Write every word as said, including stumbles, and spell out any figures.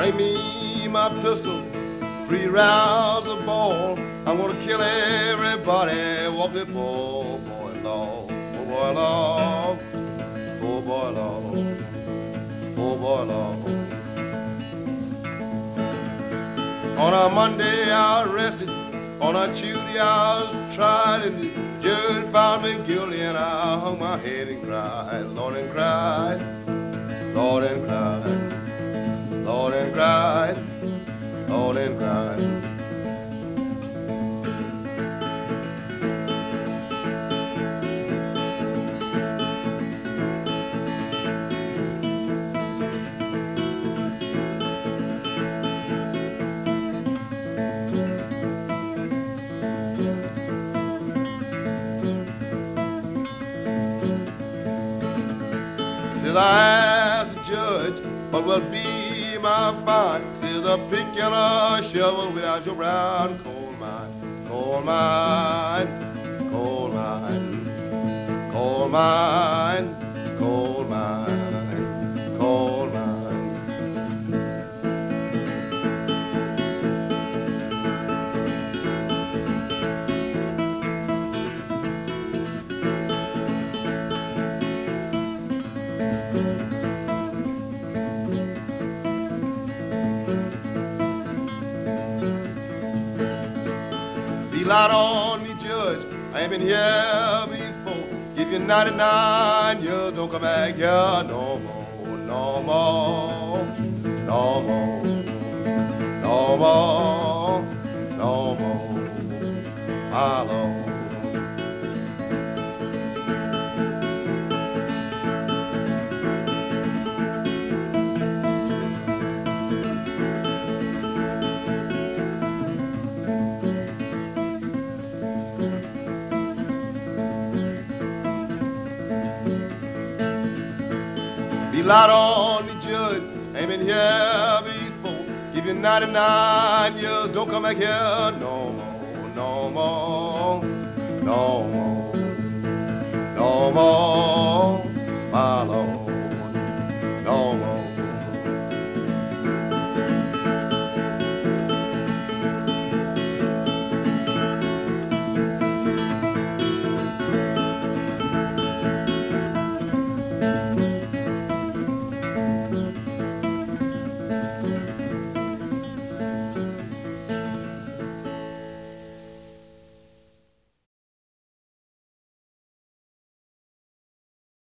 Bring me my pistol, three rounds of ball. I'm gonna kill everybody, walk it poor boy law, poor boy law, poor boy law, poor boy law. On a Monday I was arrested, on a Tuesday I was tried, and the judge found me guilty, and I hung my head and cried, Lord, and cried, Lord, and cried, Lord, and cried, Lord, and cried. Says I asked the judge, what will be my fine? Says a pick and a shovel without your brown coal mine, coal mine, coal mine, coal mine, coal mine, coal mine. Be light on me, Judge, I ain't been here before. Give you ninety-nine years, don't come back here no more, no more, no more, no more, no more, my Lord. Be light on me, Judge, ain't been here before. Give you ninety-nine years, don't come back here no more, no more, no more, no more, my Lord.